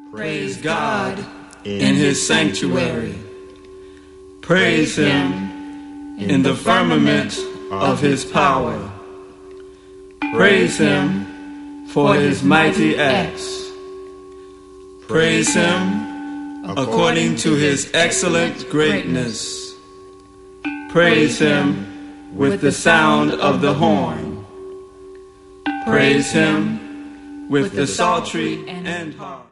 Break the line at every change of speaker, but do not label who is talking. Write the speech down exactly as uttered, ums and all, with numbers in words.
Praise God in his sanctuary. Praise him in the firmament of his power. Praise him for his mighty acts. Praise him according to his excellent greatness. Praise him with the sound of the horn. Praise him with the psaltery and harp.